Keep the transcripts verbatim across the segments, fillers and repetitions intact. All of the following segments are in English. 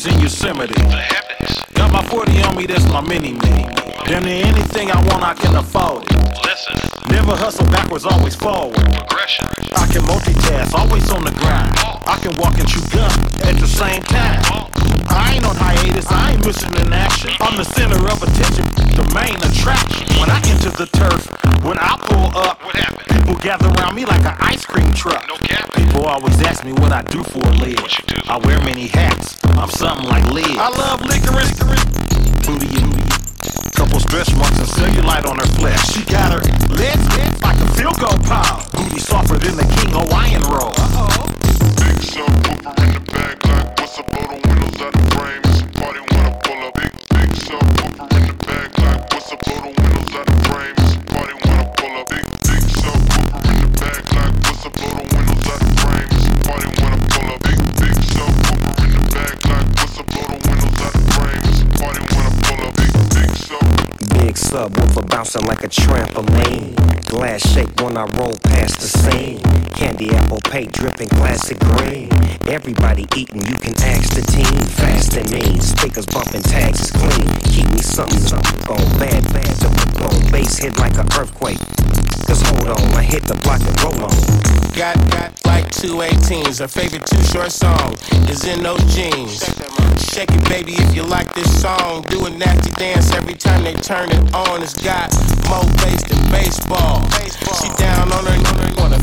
beaches in Yosemite. The heavens. Got my forty on me, that's my mini-me. Damn near anything I want, I can afford it. Listen. Never hustle backwards, always forward. Progression. I can multitask, always on the grind. I can walk and chew gum at the same time. I ain't on hiatus, I ain't missing in action. I'm the center of attention, the main attraction. When I enter the turf, when I pull up, What happened? people gather around me like an ice cream truck. No cap. People always ask me what I do for a live. What you do? I wear many hats, I'm something like Liz. I love licorice, booty and couple stretch marks and cellulite on her flesh. She got her legs like a field goal pile. Booty softer than the King Hawaiian roll. Uh-oh. Big subwoofer in the back, like what's up, blow the windows out the frame. It's a party when I pull up. Big, big subwoofer in the back, like what's up, blow the windows out the frame. It's a party when I pull up. Big, big subwoofer in the back, like what's up, blow the windows out the frame. It's a party when I pull up. Big, big subwoofer in the back, like what's up, blow the windows out the frame. It's a party when I pull up. Big, big sub. Big subwoofer bouncing like a trampoline. Glass shake when I roll past the scene. Candy apple paint dripping classic green. Everybody eating, you can ask the team. Fast and mean, speakers bumping, tags is clean. Keep me something, something on bad, bad to put on. Bass hit like an earthquake. Cause hold on, I hit the block and roll on. Got, got like two eighteens. Her favorite too short song is in those jeans. Shake it, baby, if you like this song. Do a nasty dance every time they turn it on. It's got more bass than baseball. She down on her corner.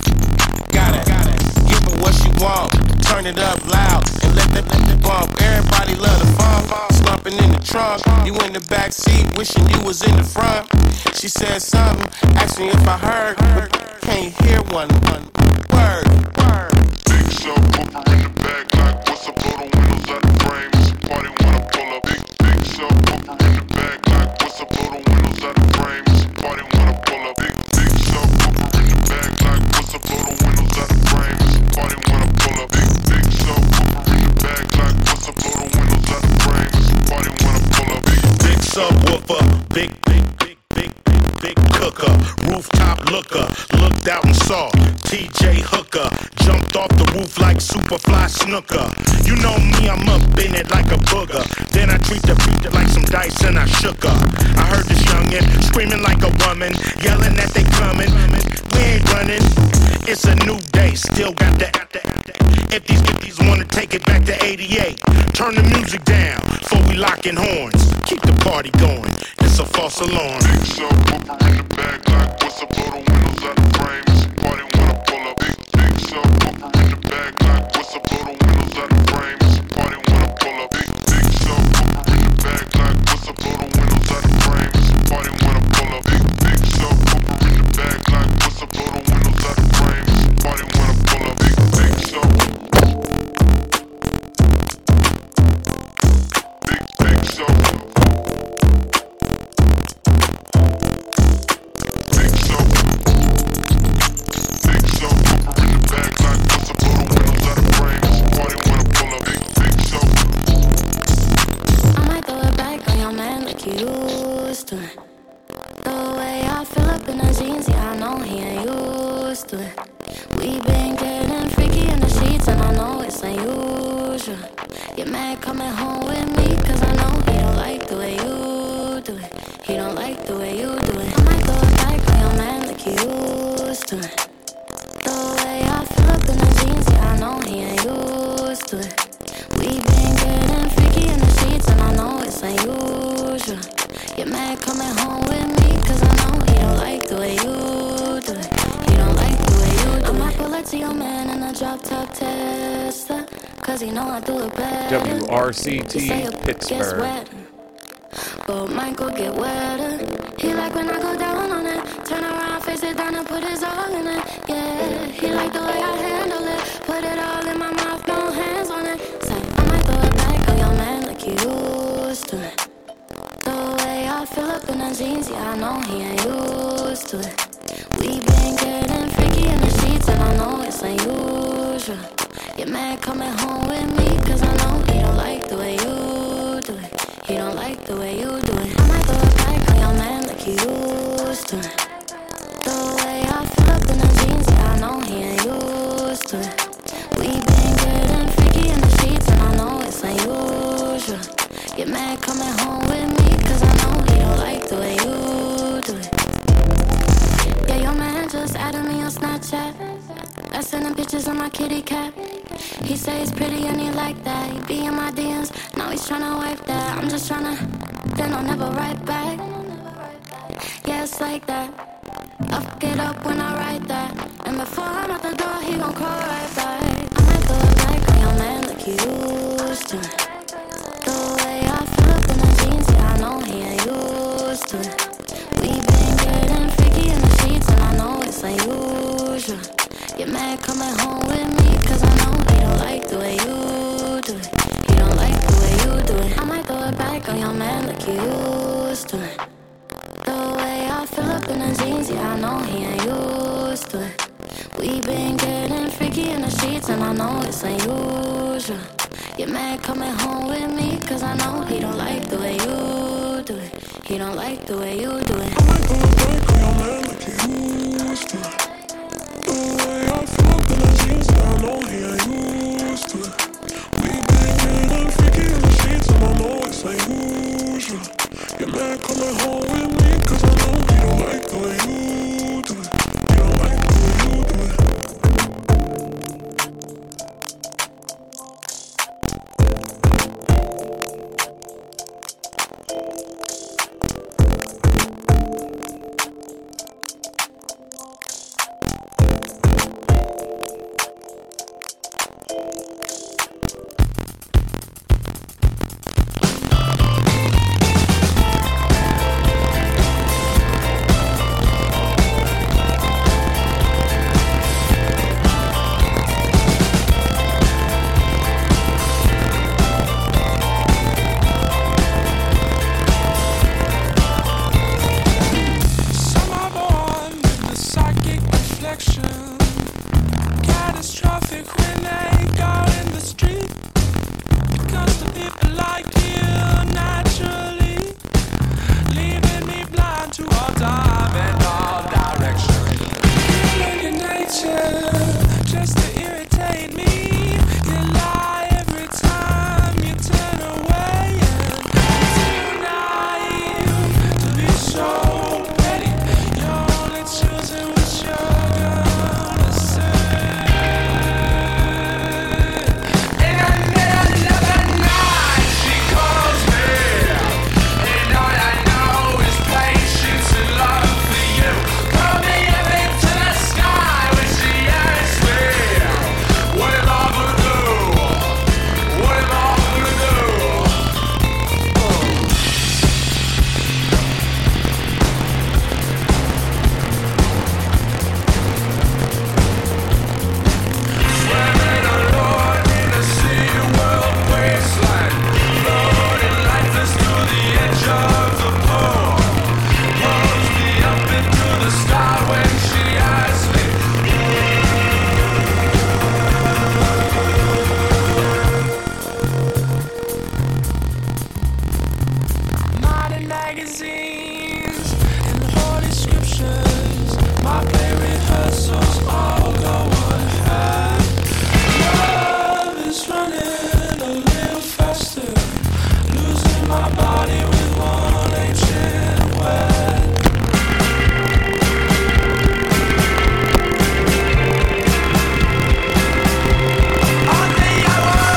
Got it. Give her what she want. Turn it up loud and let that let the bump. Everybody love the fun. Slumping in the trunk. You in the back seat, wishing you was in the front. She said something, asked me if I heard, but can't hear one, one word. Word. Big subwoofer in the back, like what's up, blow the windows out the frame. It's a party when I pull up. Big, big subwoofer in the back, like what's up, blow the windows out the frame. It's a party when I pull up. Big, big subwoofer in the back, like what's up, blow the windows out the frame. It's a party when I pull up. Big, big subwoofer in the back, like what's up, blow the windows out the frame. It's a party when I pull up. Big, Big subwoofer, big, big, big, big, big, big cooker, rooftop looker, looked out and saw T J Hooker, jumped off the roof like Superfly Snooker. You know me, I'm up in it like a booger. Then I treat the beat like some dice and I shook her. I heard this youngin' screaming like a woman, yelling that they coming. We ain't running, it's a new day, still got the. If these fifties wanna take it back to eighty-eight, turn the music down before we lockin' horns. Keep the party going, it's a false alarm. big subwoofer in the back, like what's up, blow the windows out the frame. It's a party when I pull up. Big, big subwoofer in the back, like what's up, blow the windows out the frame. It's a party when I pull up. Big, big subwoofer in the back, like what's up, blow the windows out the frame. It's a party when I pull up. Big, big subwoofer in the back, like what's up, blow the windows out the frame. It's a party when I pull up. Big, big subwoofer. Big, big subwoofer. Big subwoofer. Big subwoofer in the back, like what's up, blow the windows out the frame. It's a party when I pull up. Big, big subwoofer. I might throw it back on your man like you used to. The way I feel up in the jeans, yeah, I know he ain't used to it. We been getting freaky in the sheets, and I know it's unusual. You're mad coming home with me, cause I know he don't like the way you do it. He don't like the way you do it. I might throw it back on your man like you used to it. The way I feel up in the jeans, yeah, I know he ain't used to it. We been getting freaky in the sheets, and I know it's unusual. You're mad coming home with me, cause I know he don't like the way you do it. He don't like the way you do it. I might pull up to your man in a drop top Tesla, cause he know I do it better. W R C T He say your gets Pittsburgh. wet, but mine could get wetter. He like when I go down on it, turn around, face it down and put his all in it. Yeah, he like the way I handle it, put it all in my mouth, no hands on it. Say, I might throw it back on your man like you used to it. The way I feel up in the jeans, yeah, I know he ain't used to it. We been getting freaky in the sheets, and I know it's unusual. You're mad coming home with me, cause I know he don't like the way you do it. He don't like the way you do it. I might throw it back on your man like you used to it. The way I feel up in the jeans, yeah, I know he ain't used to it. We been getting freaky in the sheets, and I know it's unusual. kitty cat. He say he's pretty and he like that. He be in my D Ms, now he's tryna wipe that. I'm just tryna, then I'll never write back. Yeah, it's like that. I fuck it up when I write that. And before I'm out the door, he gon' call right back. I might throw it back on your man like you used to. The way I feel up in the jeans, yeah, I know he ain't used to it. We been getting freaky in the sheets, and I know it's unusual. Get mad coming home with me, cause I know he don't like the way you do it. He don't like the way you do it. I might throw it back on your man like you used to it. The way I feel up in the jeans, yeah, I know he ain't used to it. We been getting freaky in the sheets, and I know it's unusual. Get mad coming home with me, cause I know he don't like the way you do it. He don't like the way you do it. I might throw it back on your man like you used to. The way I feel up in the jeans, yeah, I know he ain't used to it. We been getting freaky in the sheets, and I know it's unusual. Get mad coming home with me, cause I know he don't like the way you do it. He don't like the way you do it.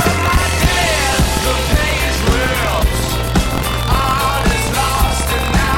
Lost and now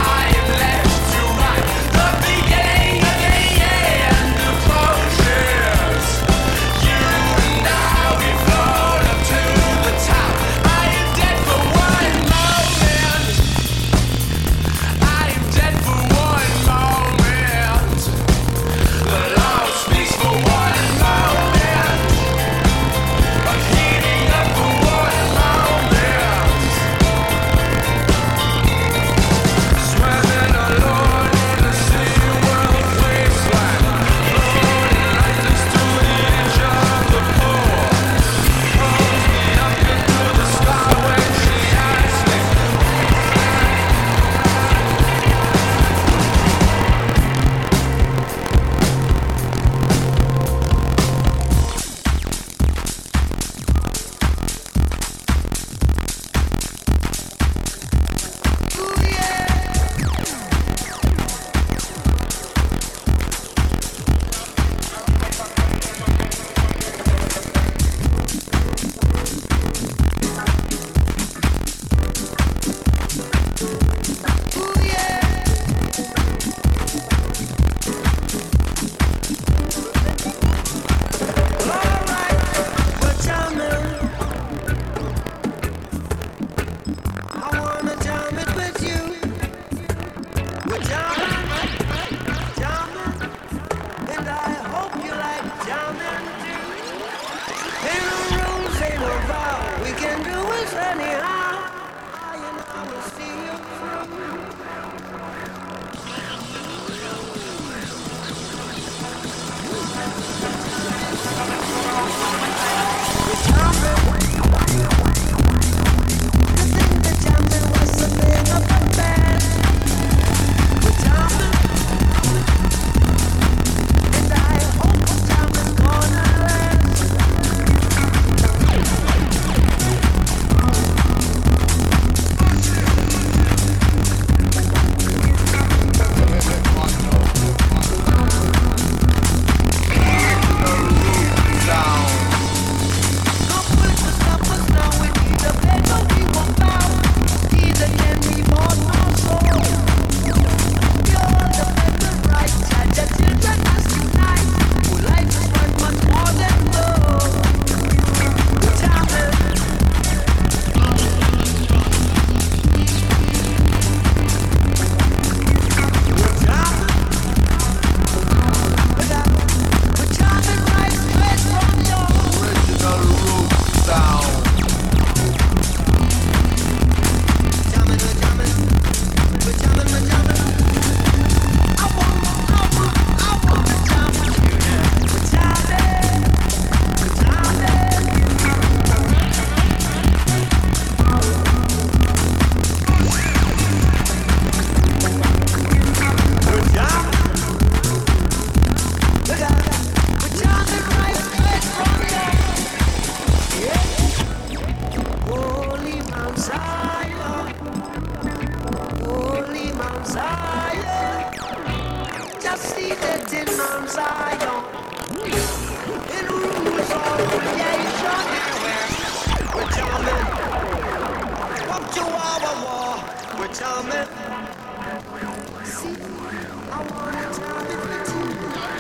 Mount Zion. Just seated in Mount Zion. In rules of creation. We're jamming. Up to our war. We're jamming. See, I wanna jam it with you.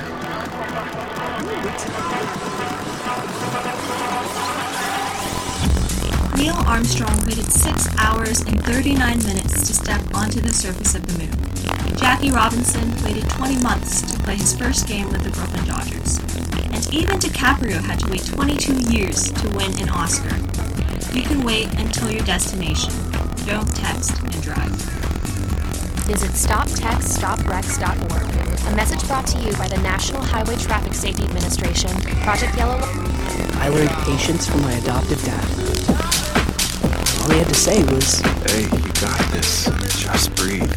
Neil Armstrong waited six hours and thirty-nine minutes to step onto the surface of the moon. Jackie Robinson waited twenty months to play his first game with the Brooklyn Dodgers. And even DiCaprio had to wait twenty-two years to win an Oscar. You can wait until your destination. Don't text and drive. Visit stop text stop wrecks dot org. A message brought to you by the National Highway Traffic Safety Administration, Project Yellow. I learned patience from my adoptive dad. All he had to say was, "Hey, you got this. Just breathe."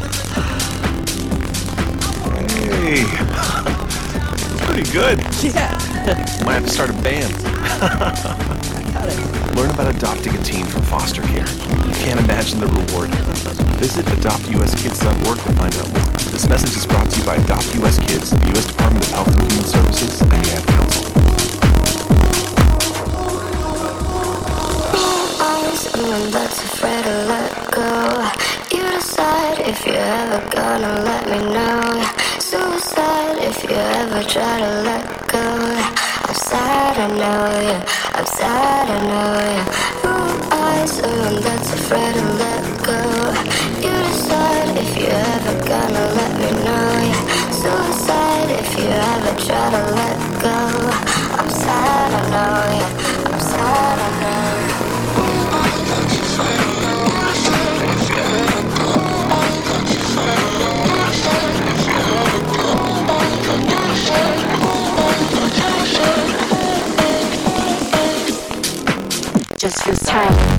Hey, pretty good. Yeah. Might have to start a band. Got it. Learn about adopting a teen from foster care. You can't imagine the reward. Visit adopt u s kids dot org to find out more. This message is brought to you by Adopt U S Kids, the U S Department of Health and Human Services, and the Ad Council. Someone that's afraid to let go. You decide if you're ever gonna let me know. Suicide if you ever try to let go. I'm sad, I know you. I'm sad, I know you. Who am I? Someone that's afraid to let go. You decide if you're ever gonna let me know. Suicide if you ever try to let go. I'm sad, I know you. I'm sad, I know you. Just this time.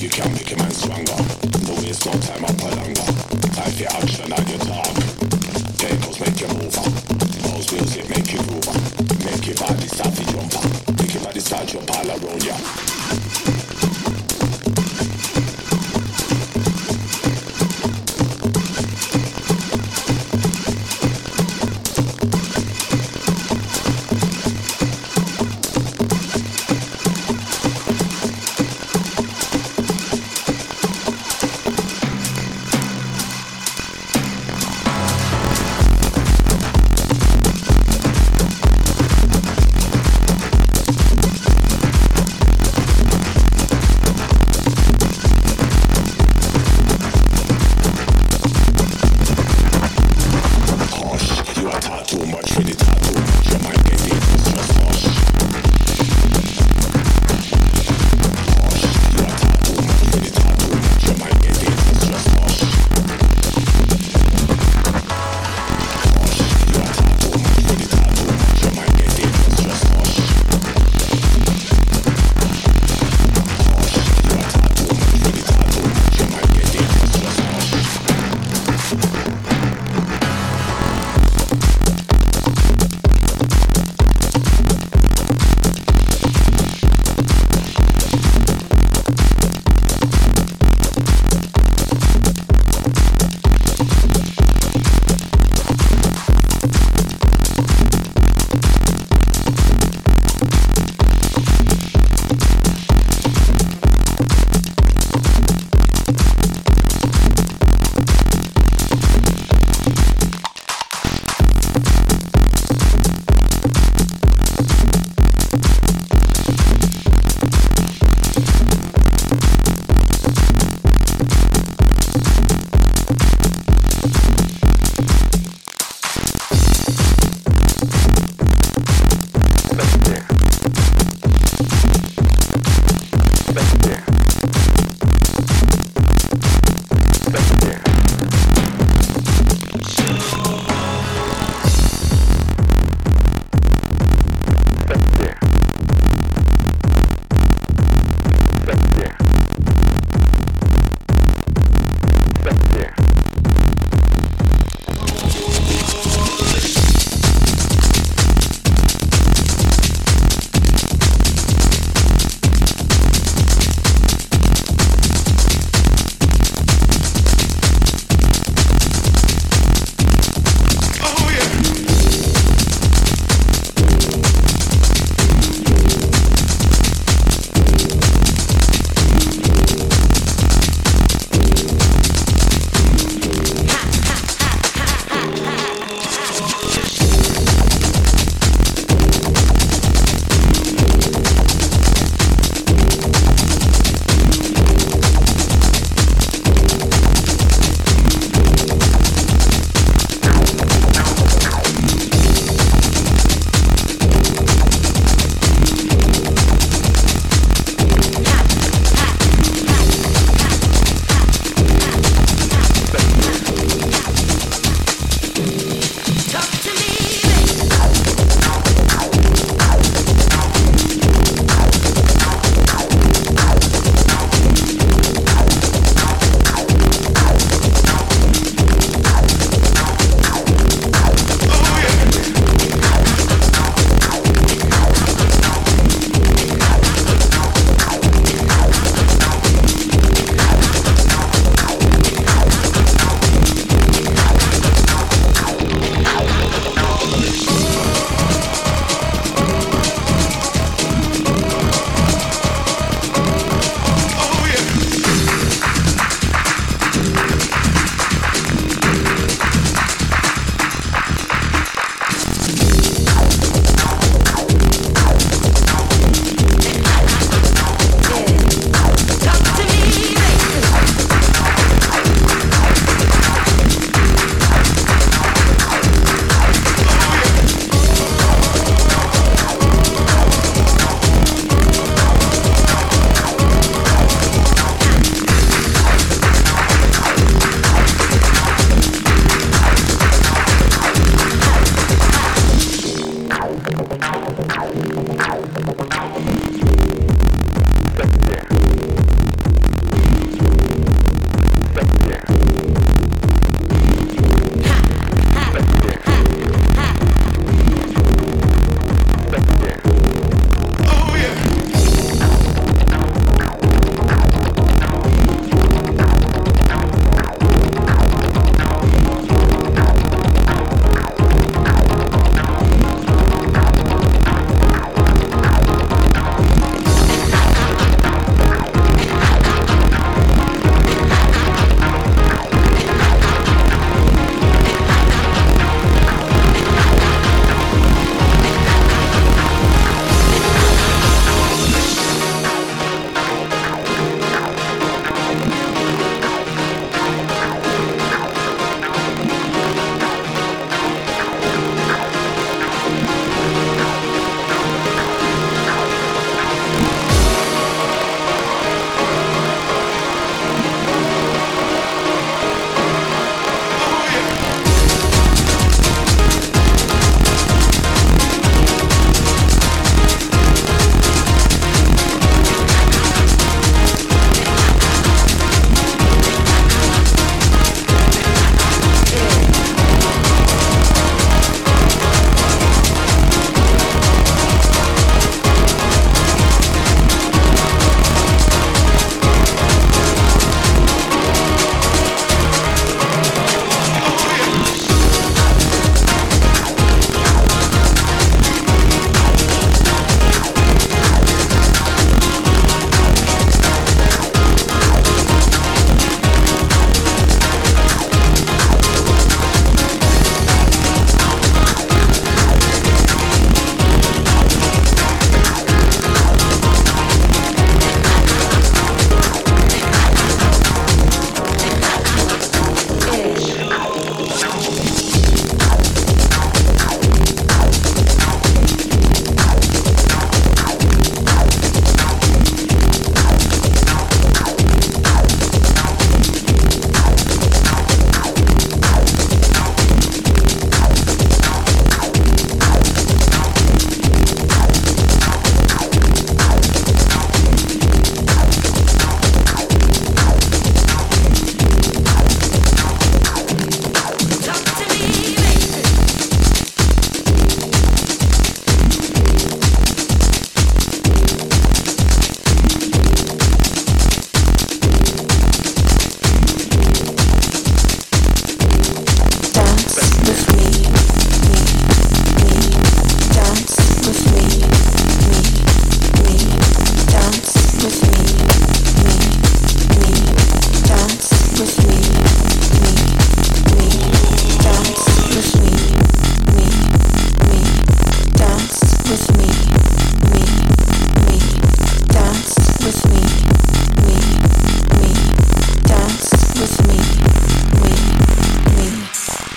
you can make a man stronger. No waste no time up or longer. Time for action and you talk. Tables make you move up. House music make you groove up. Make your body start to jump up. Make your body start jump all around ya.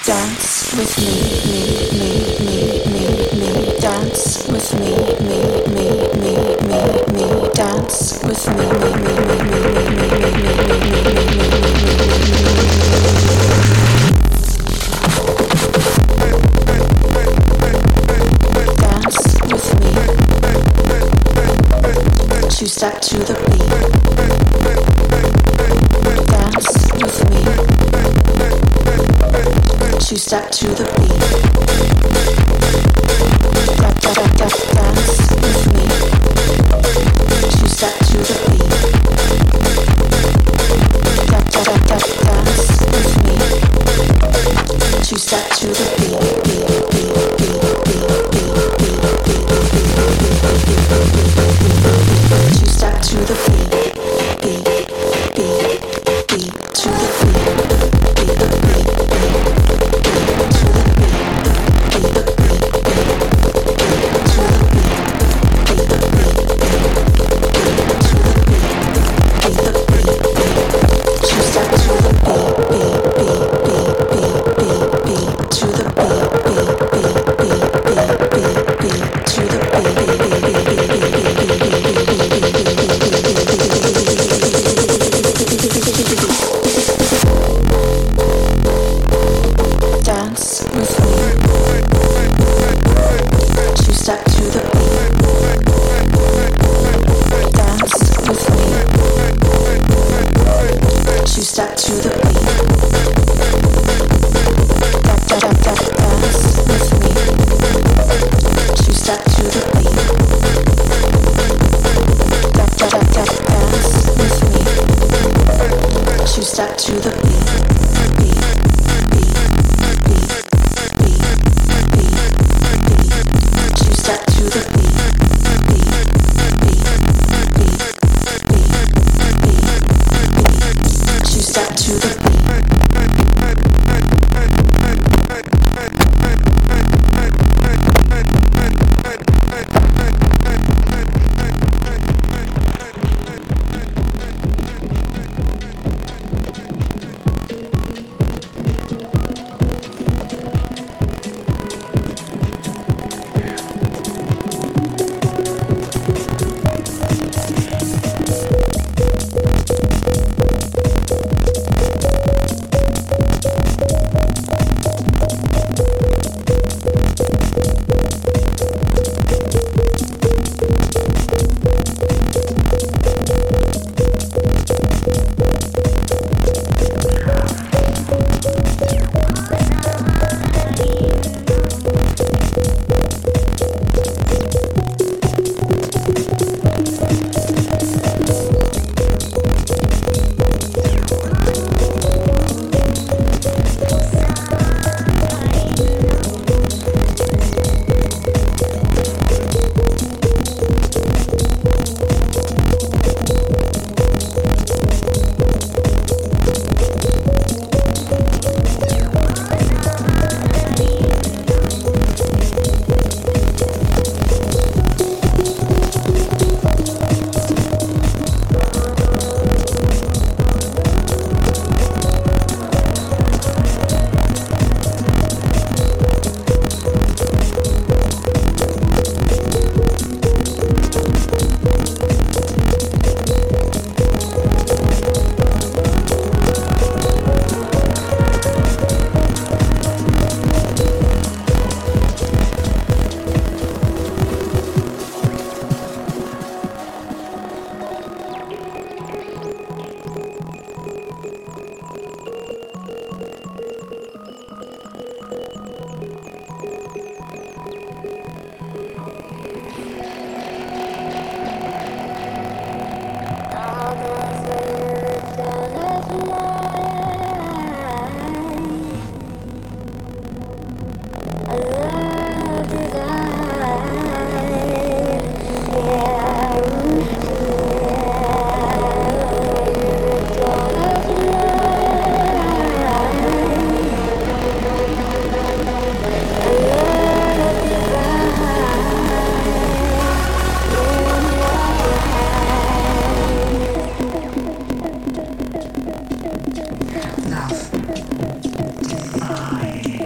Dance with me, me, me, me, me, me. Dance with me, me, me, me, me, me. Dance with me, me, me, me, me, me, me, me, me, me, me, Dance with me. Two step to the beat. Dance with me. Two step to the beat. Da, da, da, da, dance with me. Two step to the beat. Da, da, da, da, dance with me. Two step to the beat. Beat, beat, beat, beat, beat, beat, beat, beat. Two step to the beat. Beat, beat, beat to the beat. Beat, beat, beat. Love. I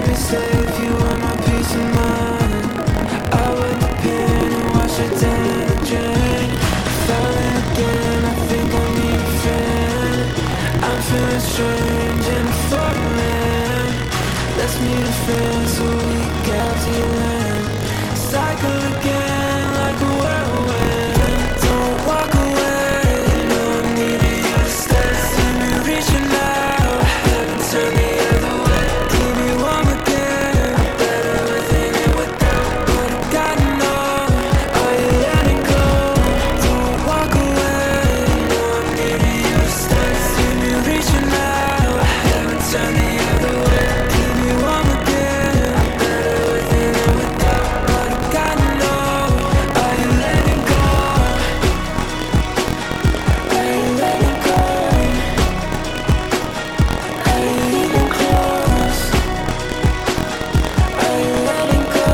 me safe, you are my peace of mind. I wet the pen and wash it down the drain. Falling again, I think I need a friend. I'm feeling strange and falling. Let's meet a friend so we get to your land. Cycle again like a whirlwind. Don't walk away, no, I'm needing you to stay. See me reaching out, heaven turn the other way. Give me warm again, better within and without. But I gotta know, are you letting go? Don't walk away, no, I'm needing you to stay. See me reaching out, heaven turn the other way. Give me warm again, better within and without. But I gotta know, are you letting go? Are you letting go? Are you even close? Are you letting go?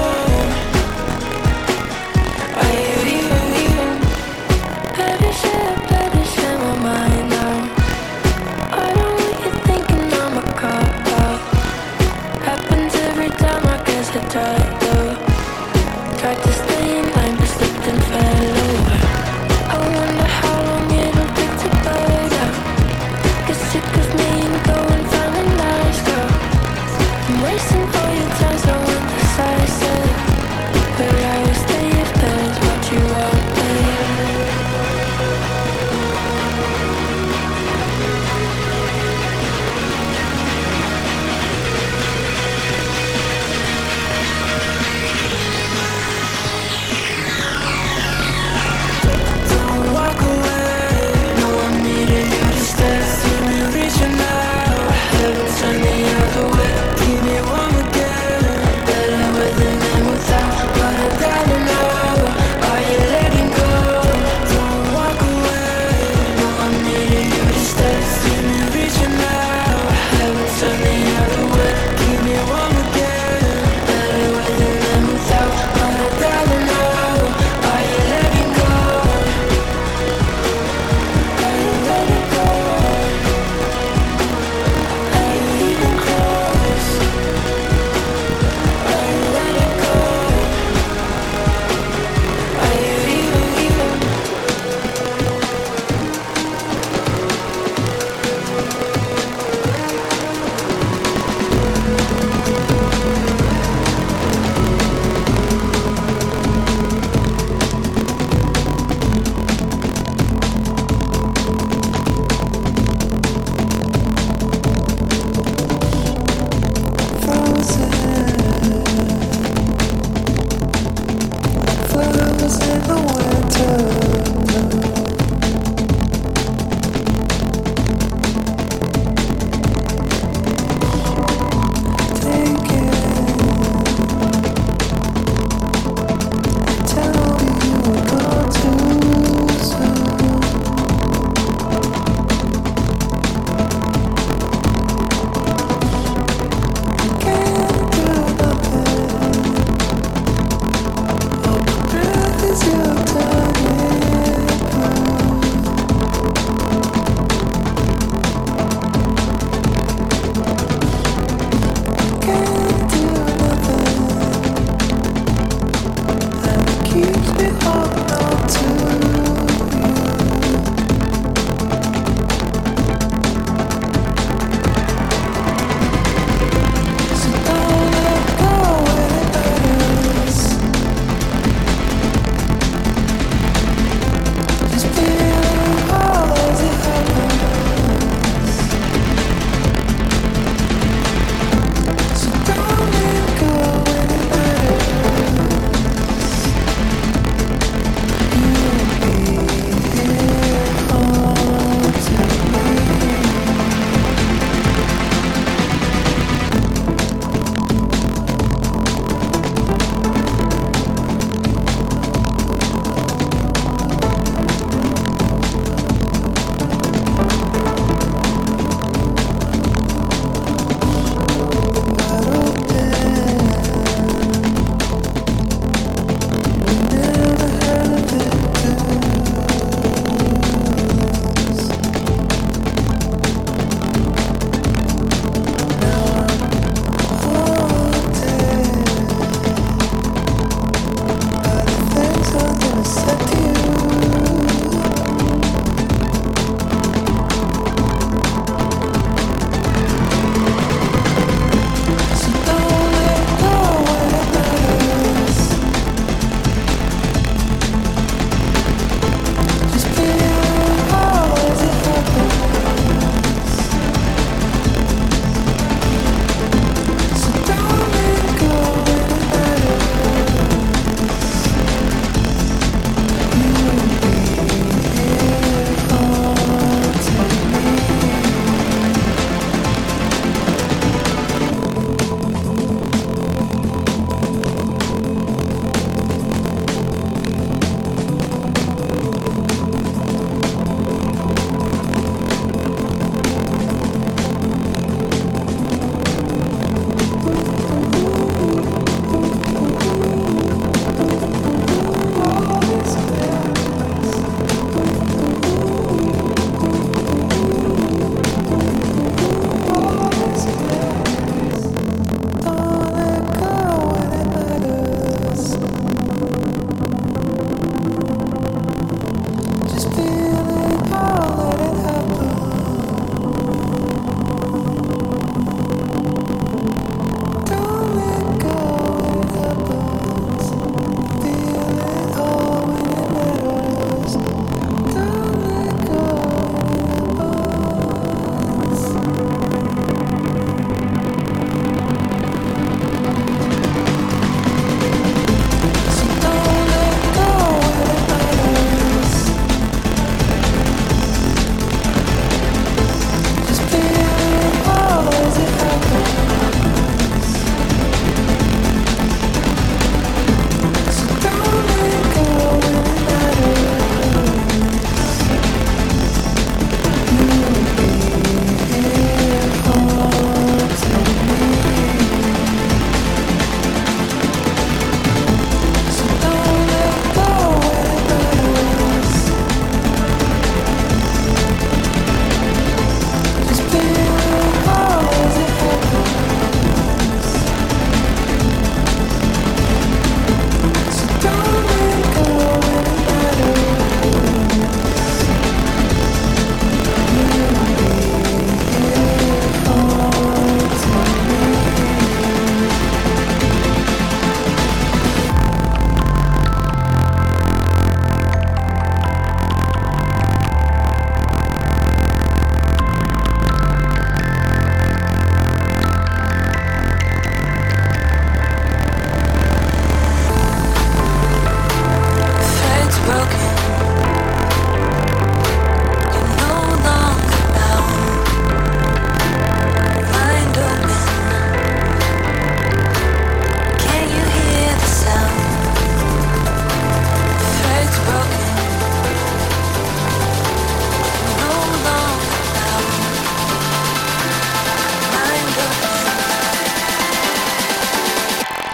Are you even, even? Better shit, better shit my mind now. I don't want you thinking I'm a cop out. Happens every time I guess I try to. Tried to stay in line but slipped and fell over. I wonder how long it'll take to burn out. Get sick of me and go and find a nice girl. I'm racing for your time, so indecisive. Where I will stay if there's what you want me.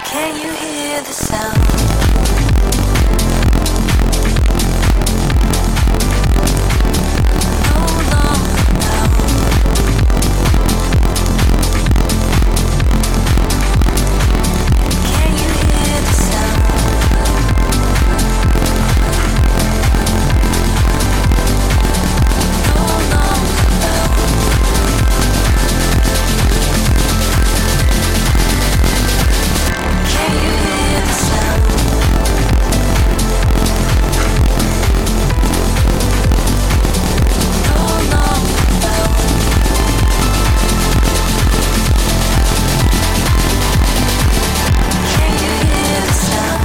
Can you hear the sound? No longer bound. Can you hear the sound? No longer bound. Can you hear the sound? No longer bound. Can you hear the sound?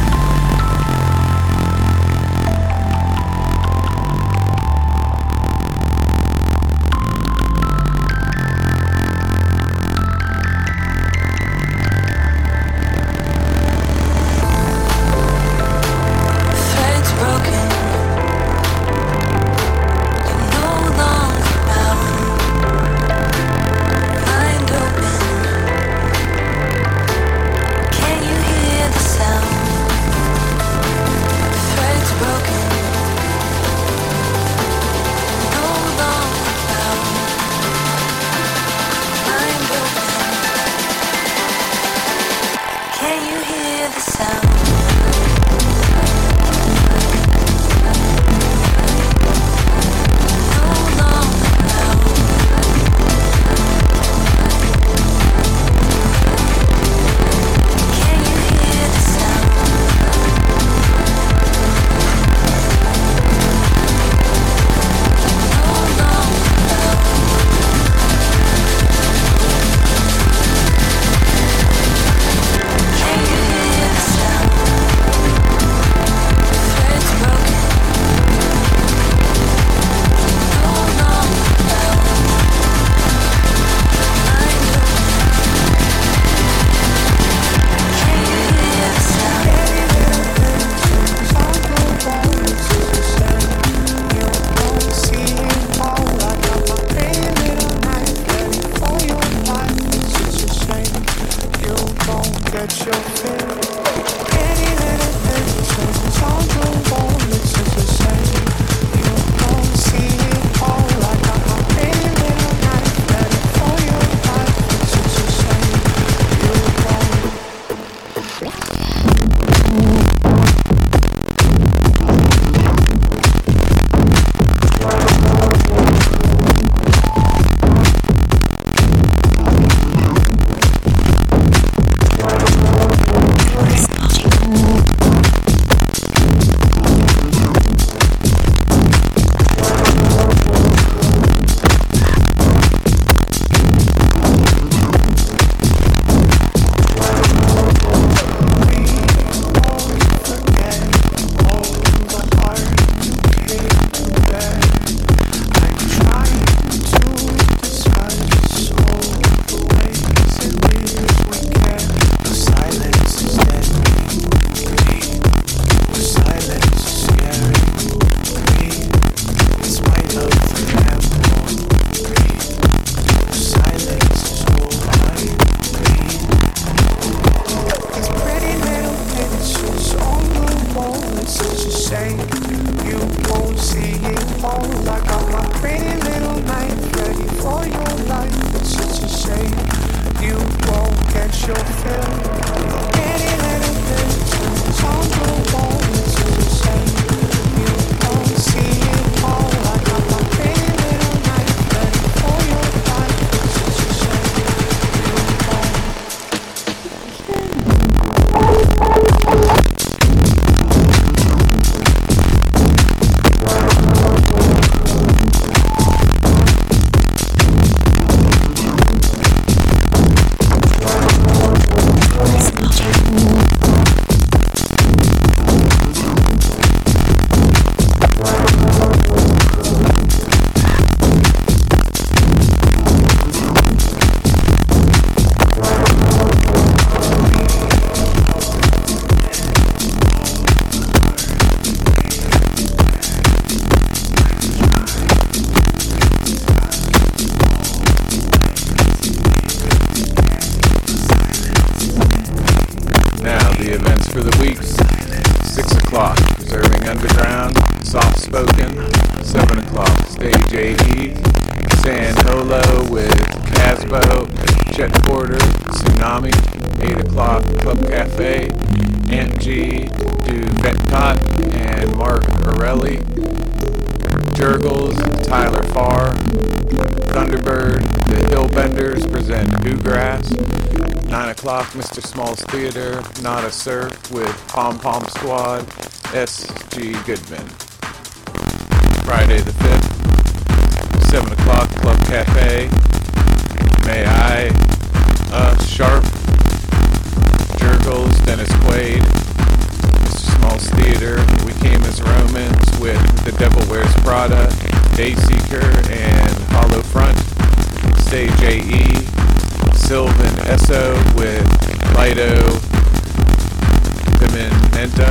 Threads broken. You're no longer bound. Mind open. Can you hear the sound? Threads broken. No longer bound. Mind open. Can you hear the sound? No longer bound. Can you hear the sound? No longer bound. Can you hear the sound? Threads broken. No longer bound. Mind open. Can you hear the sound? Get your fill. Any little thing turns on your wall. It's just the same. You don't see it all. I got my pretty little knife ready for your life. It's just the same. You don't. The events for the weeks. six o'clock, Preserving Underground, Soft Spoken. seven o'clock, Stage A E, San Holo with Casbo, Chet Porter, Tsunami. eight o'clock, Club Cafe, Aunt G, Du Vetcott, and Mark Orelli. Jurgles, Tyler Farr. Thunderbird, The Hillbenders present Bluegrass. nine o'clock, Mister Smalls Theater, Not a Surf with Pom Pom Squad, S G Goodman. Friday the fifth, seven o'clock, Club Cafe, May I, uh, Sharp, Jurgles, Dennis Quaid, Mister Smalls Theater, We Came as Romans with The Devil Wears Prada, Dayseeker, and Hollow Front. Stage A E, Sylvan Esso with Lido Pimenta.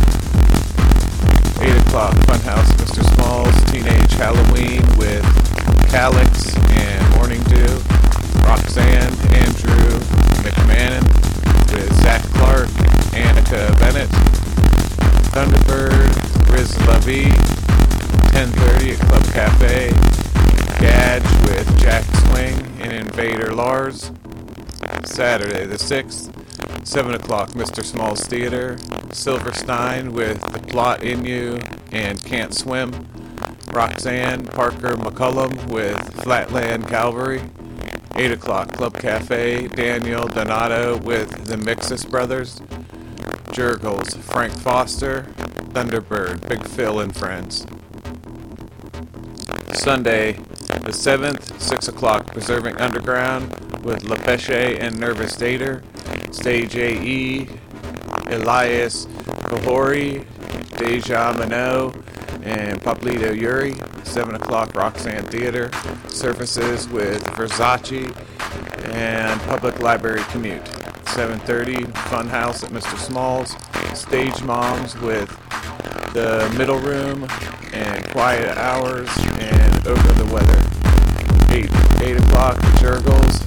eight o'clock, Funhouse, Mister Smalls, Teenage Halloween with Calyx and Morning Dew. Roxanne, Andrew McMahon with Zach Clark, Annika Bennett. Thunderbird, Riz Levy, ten thirty at Club Cafe. Gadge with Jack Swing and Invader Lars. Saturday the sixth, seven o'clock, Mister Smalls Theater, Silverstein with The Plot in You and Can't Swim. Roxanne Parker McCullum with Flatland Calvary. eight o'clock, Club Cafe, Daniel Donato with The Mixus Brothers. Jurgles, Frank Foster, Thunderbird, Big Phil and Friends. Sunday the seventh, six o'clock, Preserving Underground with Lepeche and Nervous Dater. Stage A E, Elias Kahori, Deja Mano, and Pablito Yuri. seven o'clock, Roxanne Theater. Services with Versace and Public Library Commute. seven thirty, Funhouse at Mister Smalls. Stage Moms with The Middle Room and Quiet Hours and Over the Weather. eight, eight o'clock, Jurgles,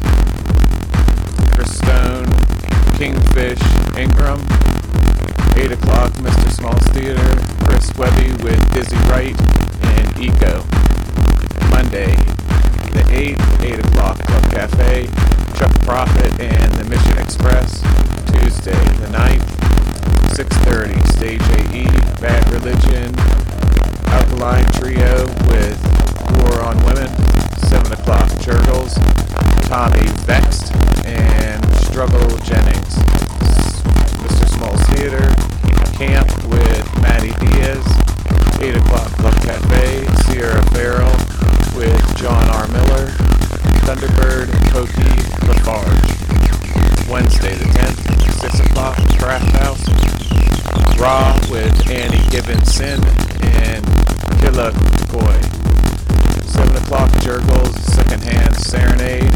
Chris Stone, Kingfish, Ingram. eight o'clock, Mister Smalls Theater, Chris Webby with Dizzy Wright and Eco. Monday, the eighth, eight o'clock, Club Cafe, Chuck Prophet and the Mission Express. Tuesday, the ninth, six thirty, Stage A E, Bad Religion, Alkaline Trio with War on Women. seven o'clock, Jurgles, Tommy Vexed, and Struggle Jennings. Mister Smalls Theater, Camp with Maddie Diaz. eight o'clock, Club Cafe, Sierra Farrell with John R. Miller. Thunderbird, Pokey, Lafarge. Wednesday the tenth, six o'clock, Craft House. Raw with Annie Gibbonson and Killa Boy. seven o'clock, Jurgles, Secondhand Serenade.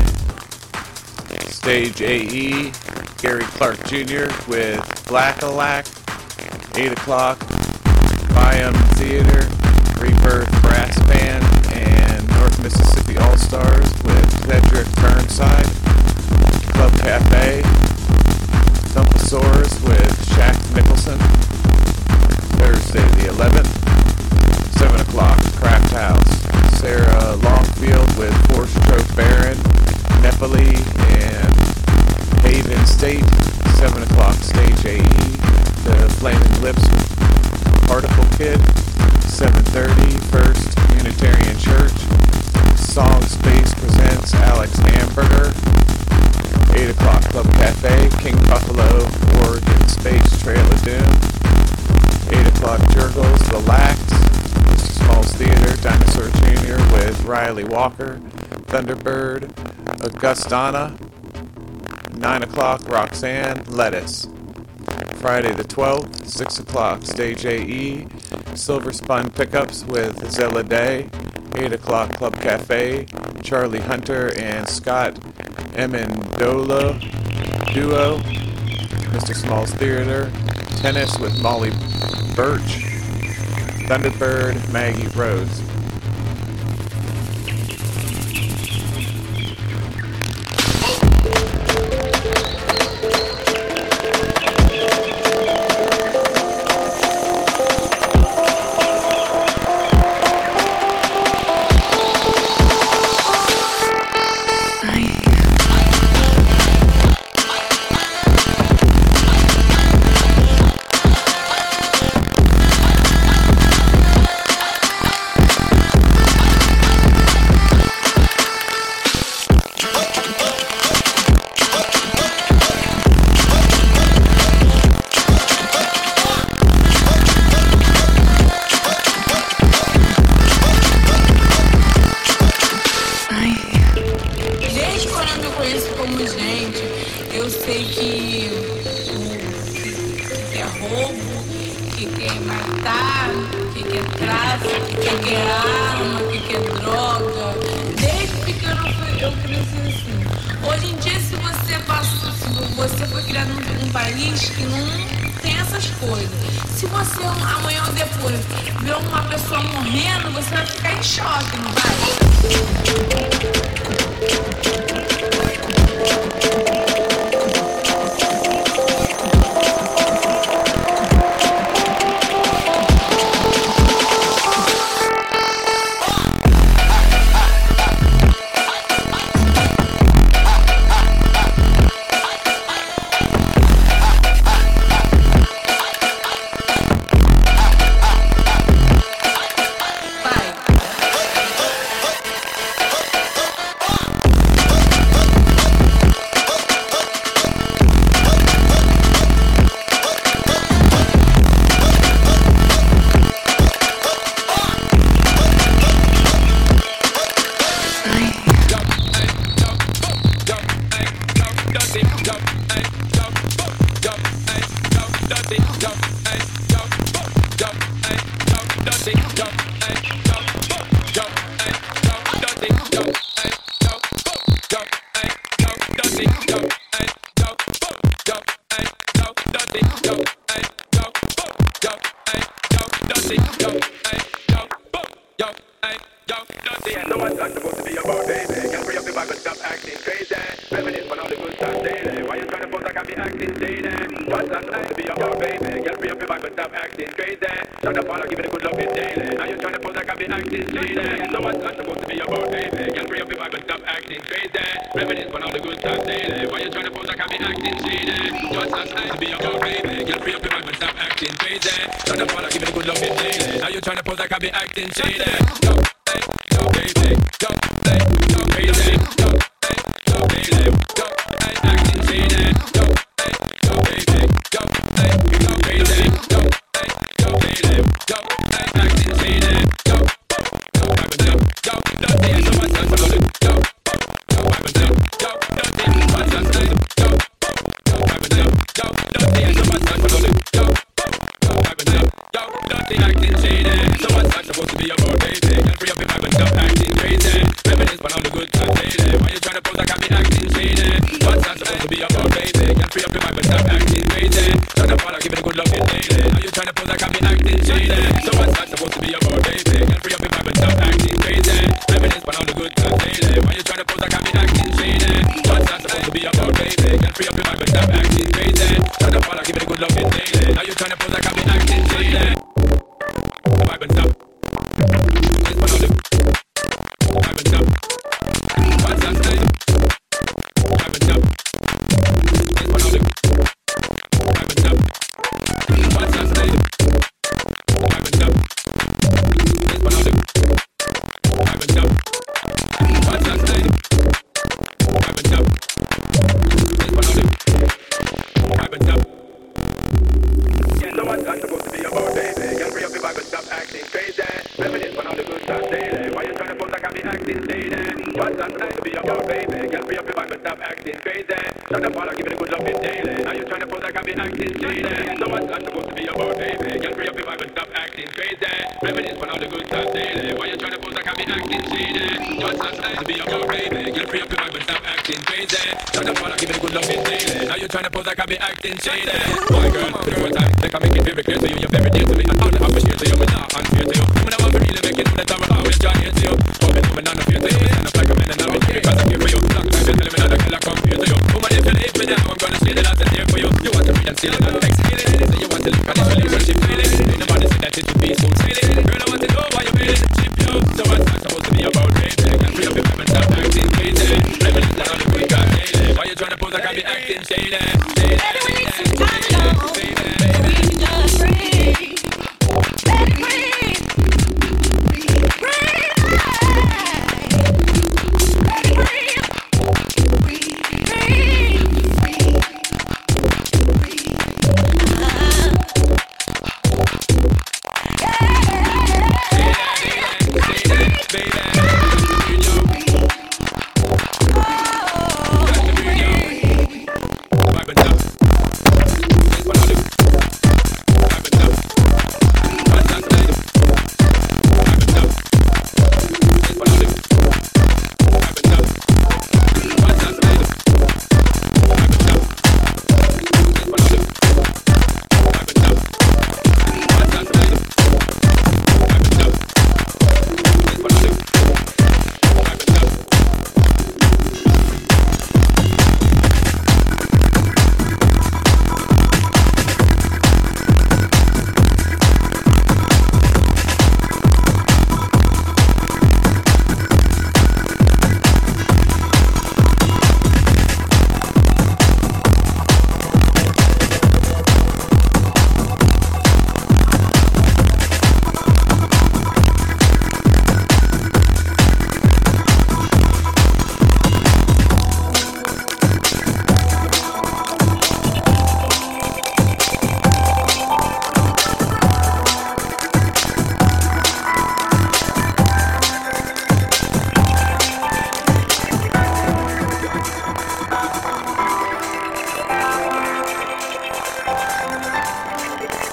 Stage A E, Gary Clark Junior with Black-a-Lack. eight o'clock, Biam Theater, Rebirth Brass Band, and North Mississippi All-Stars with Cedric Burnside. Club Cafe, Thumpasaurus with Shaq Nicholson. Thursday the eleventh, seven o'clock, Craft House, Sarah Longfield with Forstroke Baron, Nepali, and Haven State. seven o'clock, Stage A E, The Flaming Lips with Particle Kid. seven thirty, First Unitarian Church, Song Space presents Alex Hamburger. eight o'clock, Club Cafe, King Buffalo, Oregon Space Trail of Doom. eight o'clock, Jurgles, Relax, Mister Smalls Theater, Dinosaur Junior with Riley Walker, Thunderbird, Augustana. nine o'clock, Roxanne, Lettuce. Friday the twelfth, six o'clock, Stage A E, Silver Spun Pickups with Zella Day. eight o'clock, Club Cafe, Charlie Hunter and Scott Amendola Duo. Mister Smalls Theater, Tennis with Molly Birch. Thunderbird, Maggie Rose. que que é matar, o que que é tráfico, o que que é arma, o que que é droga. Desde pequeno eu fui- eu cresci assim. Hoje em dia, se você passou, se você foi criado num, num país que não tem essas coisas. Se você amanhã ou depois ver uma pessoa morrendo, você vai ficar em choque, não vai? Vibe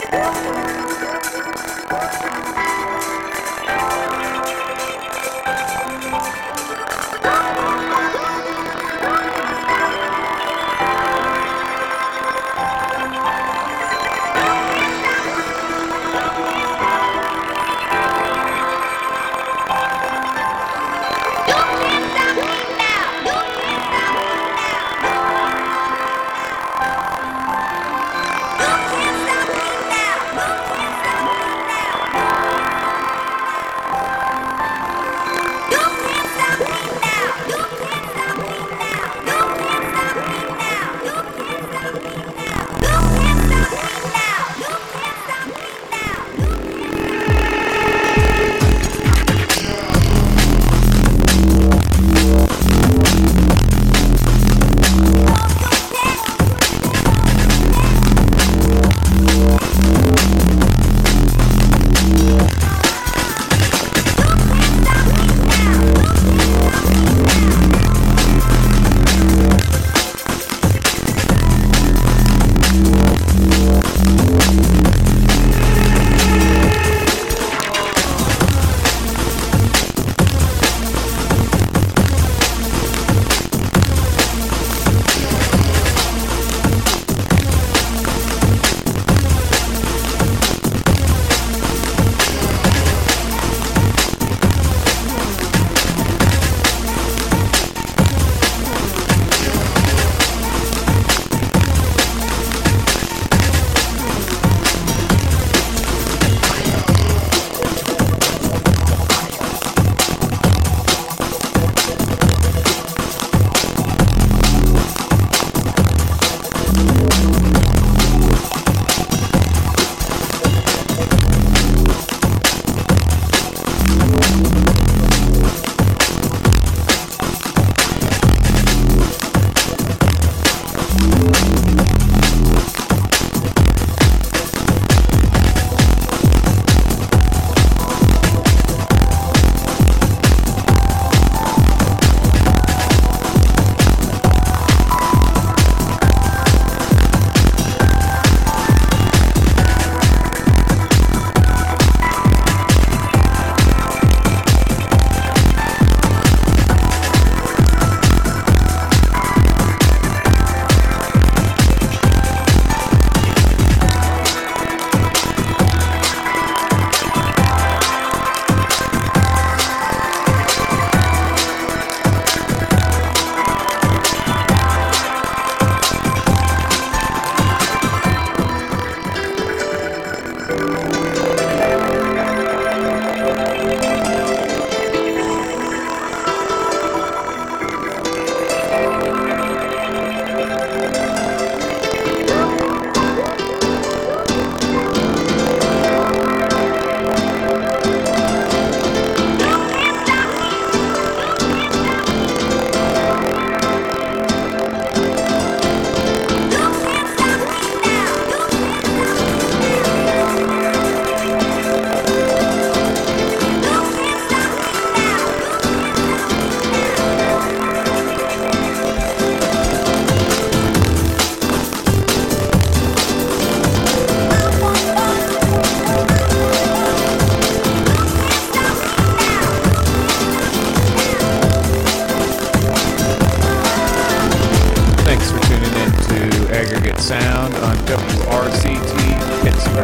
Sound on W R C T Pittsburgh.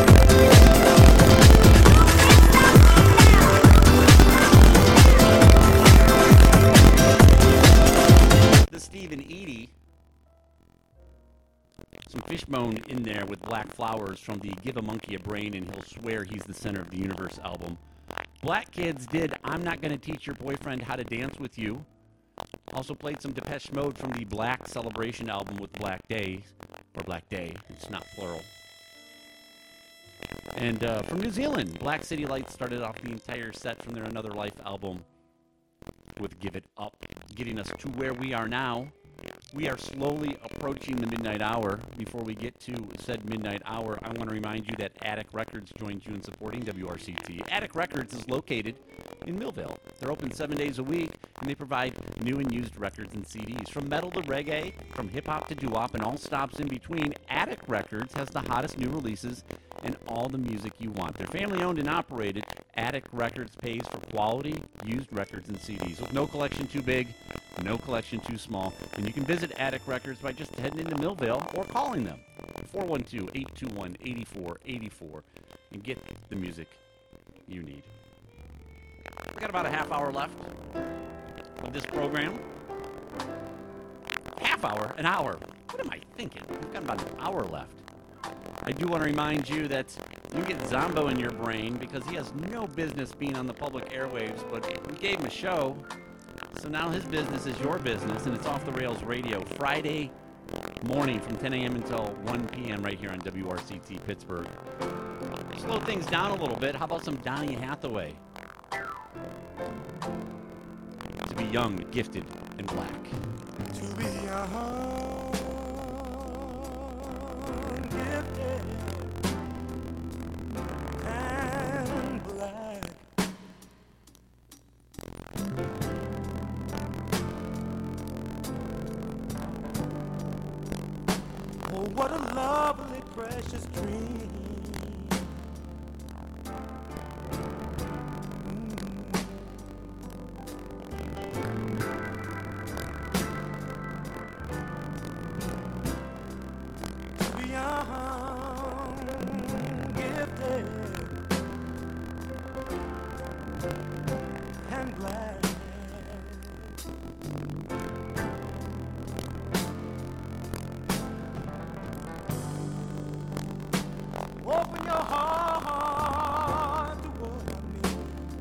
The Stephen Eady. Some Fishbone in there with Black Flowers from the Give a Monkey a Brain and He'll Swear He's the Center of the Universe album. Black Kids did I'm Not Gonna Teach Your Boyfriend How to Dance With You. Also played some Depeche Mode from the Black Celebration album with Black Day, or Black Day, it's not plural. And uh, from New Zealand, Black City Lights started off the entire set from their Another Life album with Give It Up, getting us to where we are now We are slowly approaching the midnight hour. Before we get to said midnight hour, I want to remind you that Attic Records joins you in supporting W R C T. Attic Records is located in Millville. They're open seven days a week, and they provide new and used records and C Ds. From metal to reggae, from hip-hop to doo-wop, and all stops in between, Attic Records has the hottest new releases and all the music you want. They're family-owned and operated. Attic Records pays for quality, used records and C Ds. With no collection too big, no collection too small. And you can visit Attic Records by just heading into Millville or calling them. four one two, eight two one, eight four eight four and get the music you need. We got about a half hour left of this program. Half hour? An hour? What am I thinking? We've got about an hour left. I do want to remind you that you get Zombo in your brain because he has no business being on the public airwaves, but we gave him a show, so now his business is your business, and it's Off the Rails Radio, Friday morning from ten a.m. until one p.m. right here on W R C T Pittsburgh. Slow things down a little bit. How about some Donny Hathaway? To be young, gifted, and black. To be young, gifted, and black. Oh, what a lovely, precious dream. Open your heart to what I mean,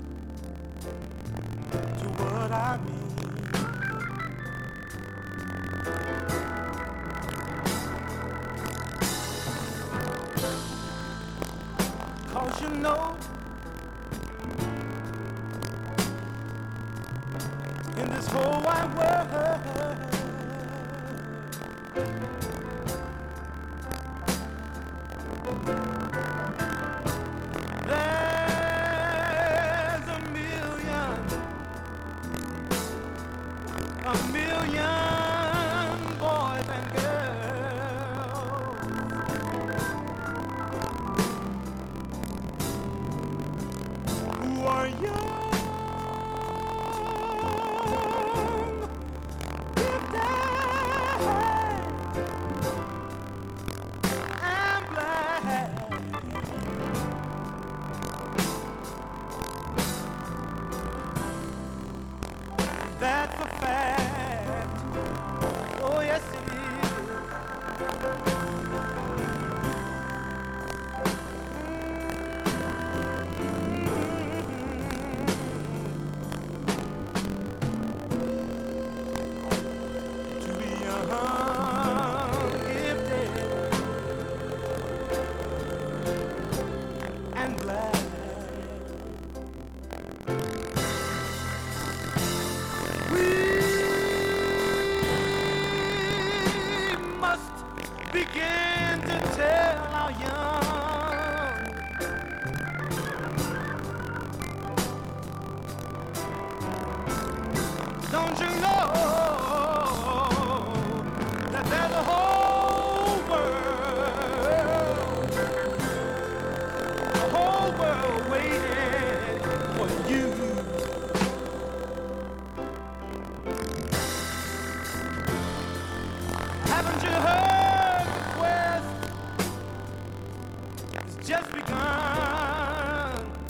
to what I mean. Cause you know, in this whole wide world, there's a million, a million boys and girls who are young, gifted, and black. That's a fact. Oh, yes, it is. To be young, gifted, and black. We must begin to tell our young don't you know that there's a whole world, a whole world waiting for you. Haven't you heard the quest? It's just begun.